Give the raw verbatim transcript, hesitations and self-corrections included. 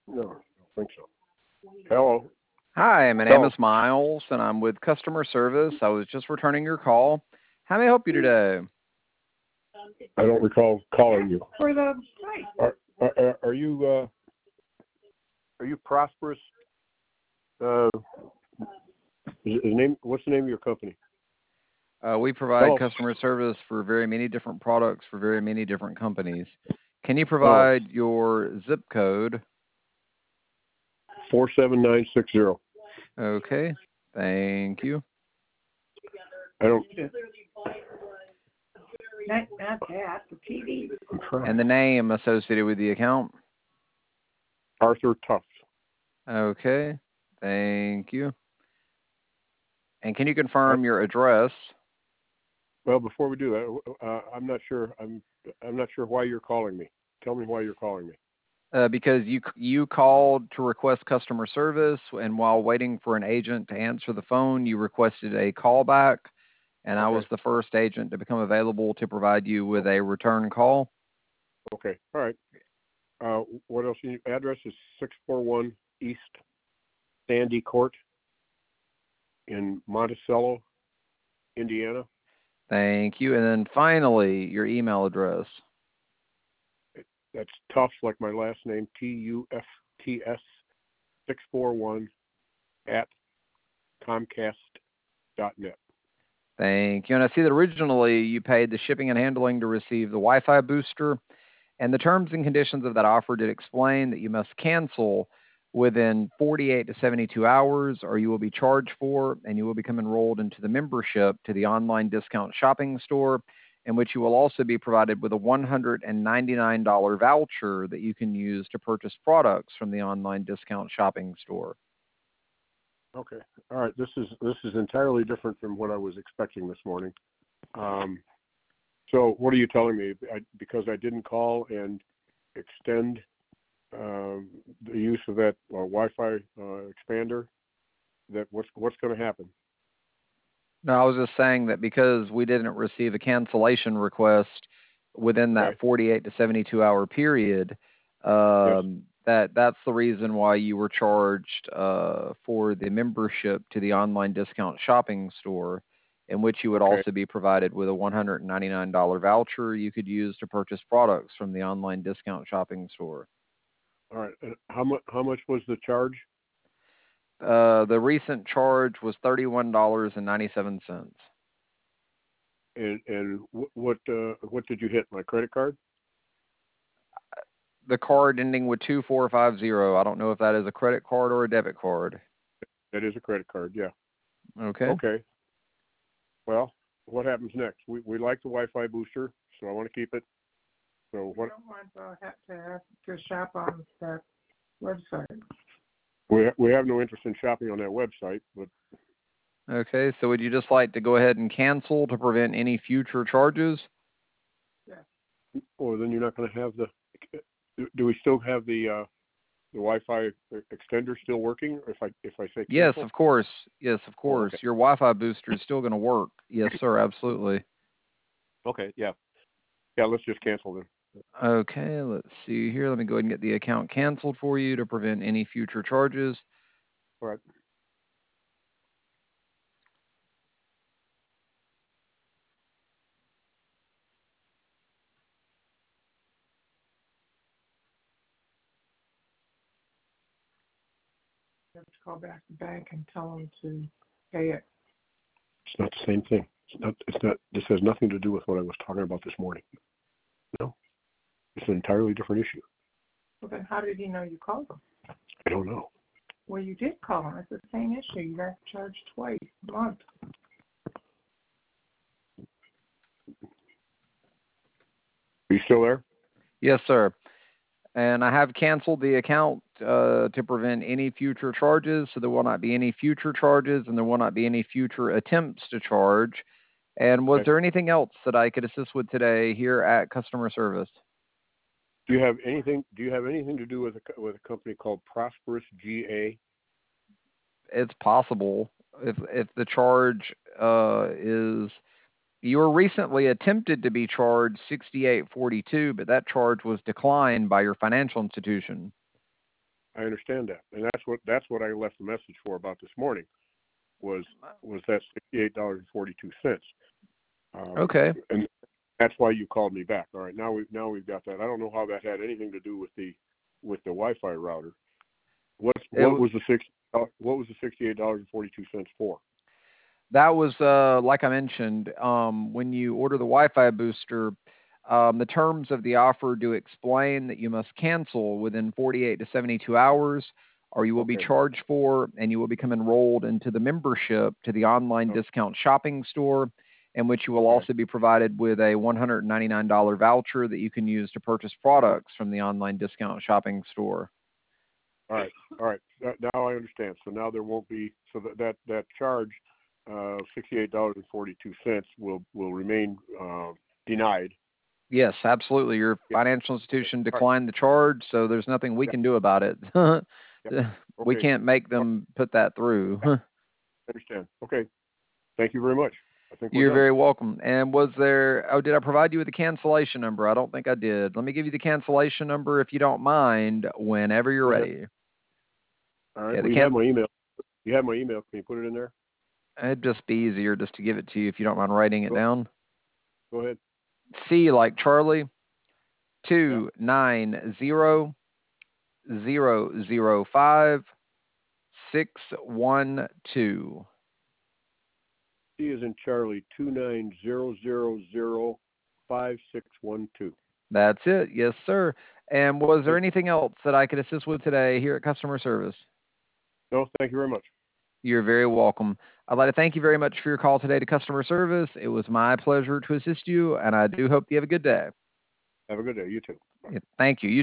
No, I don't think so. Hello. Hi, my name Hello. is Miles, and I'm with customer service. I was just returning your call. How may I help you today? I don't recall calling you. For the site. Are, are, are you uh, are you prosperous? Uh, is, is name what's the name of your company? Uh, we provide Hello. customer service for very many different products for very many different companies. Can you Oh, provide your zip code? four seven nine six zero. Okay, thank you. I don't. Not, not that, the T V. I'm trying. And the name associated with the account? Arthur Tuff. Okay, thank you. And can you I, confirm your address? well, before we do that, uh, I'm not sure. I'm I'm not sure why you're calling me. Tell me why you're calling me. Uh, because you you called to request customer service, and while waiting for an agent to answer the phone, you requested a callback, and I was Okay. the first agent to become available to provide you with a return call. Okay. All right. Uh, what else? You, address is six four one East Sandy Court in Monticello, Indiana. Thank you. And then finally, your email address. That's Tufts, like my last name, T U F T S six four one at Comcast dot net. Thank you. And I see that originally you paid the shipping and handling to receive the Wi-Fi booster, and the terms and conditions of that offer did explain that you must cancel within forty-eight to seventy-two hours, or you will be charged for, and you will become enrolled into the membership to the online discount shopping store, in which you will also be provided with a one hundred ninety-nine dollars voucher that you can use to purchase products from the online discount shopping store. Okay. All right. This is this is entirely different from what I was expecting this morning. Um, so what are you telling me? I, because I didn't call and extend um, the use of that uh, Wi-Fi uh, expander, that what's what's going to happen? No, I was just saying that because we didn't receive a cancellation request within Okay. that forty-eight to seventy-two hour period, Yes. um, that that's the reason why you were charged uh, for the membership to the online discount shopping store, in which you would Okay. also be provided with a one hundred ninety-nine dollars voucher you could use to purchase products from the online discount shopping store. All right. And how much how much was the charge? Uh, the recent charge was thirty-one dollars and ninety-seven cents. And and what uh, what did you hit? My credit card? The card ending with two four five zero. I don't know if that is a credit card or a debit card. That is a credit card. Yeah. Okay. Okay. Well, what happens next? We we like the Wi-Fi booster, so I want to keep it. So what? I don't want to have to have to shop on that website. We ha- we have no interest in shopping on that website, but Okay, so would you just like to go ahead and cancel to prevent any future charges? Yeah. or then you're not going to have the. Do, do we still have the uh, the Wi-Fi extender still working? If I if I say Yes, cancel? of course. Yes, of Oh, course. okay. Your Wi-Fi booster is still going to work. Yes, sir, absolutely. Okay. Yeah. Yeah. Let's just cancel then. Okay, let's see here. Let me go ahead and get the account canceled for you to prevent any future charges. All right. You have to call back the bank and tell them to pay it. It's not the same thing. It's not. It's not. This has nothing to do with what I was talking about this morning. No. It's an entirely different issue. Well, then how did he know you called them? I don't know. Well, you did call them. It's the same issue. You got charged twice a month. Are you still there? Yes, sir. And I have canceled the account uh, to prevent any future charges, so there will not be any future charges and there will not be any future attempts to charge. And was Okay. there anything else that I could assist with today here at customer service? Do you have anything? Do you have anything to do with a with a company called Prosperous G A? It's possible. If if the charge uh, is, you were recently attempted to be charged sixty-eight forty-two, but that charge was declined by your financial institution. I understand that, and that's what that's what I left the message for about this morning. Was was that sixty-eight dollars and forty-two cents? Um, Okay. And that's why you called me back. All right, now we now we've got that. I don't know how that had anything to do with the with the Wi-Fi router. What's what It, was the six? Uh, what was the sixty-eight dollars and forty-two cents for? that was uh, like I mentioned. Um, when you order the Wi-Fi booster, um, the terms of the offer do explain that you must cancel within forty-eight to seventy-two hours, or you will be Okay. charged for, and you will become enrolled into the membership to the online Okay. discount shopping store, in which you will Okay. also be provided with a one hundred ninety-nine dollars voucher that you can use to purchase products from the online discount shopping store. All right, all right. That, now I understand. So now there won't be so that that, that charge, uh, sixty-eight dollars and forty-two cents will will remain uh, denied. Yes, absolutely. Your Yeah. financial institution All right. declined the charge, so there's nothing we Yeah. can do about it. Yeah. We Okay. can't make them put that through. I understand. Okay. Thank you very much. I think we're You're done. very welcome. And was there, oh, did I provide you with the cancellation number? I don't think I did. Let me give you the cancellation number if you don't mind, whenever you're Go ahead. ready. All right. Yeah, the We can- have my email. You have my email. Can you put it in there? It'd just be easier just to give it to you if you don't mind writing it Go, down. go ahead. C like Charlie, two nine zero zero zero five six one two. C is in Charlie, two nine zero zero zero five six one two. That's it. Yes, sir. And was there anything else that I could assist with today here at customer service? No, thank you very much. You're very welcome. I'd like to thank you very much for your call today to customer service. It was my pleasure to assist you, and I do hope you have a good day. Have a good day. You too. Bye. Thank you. You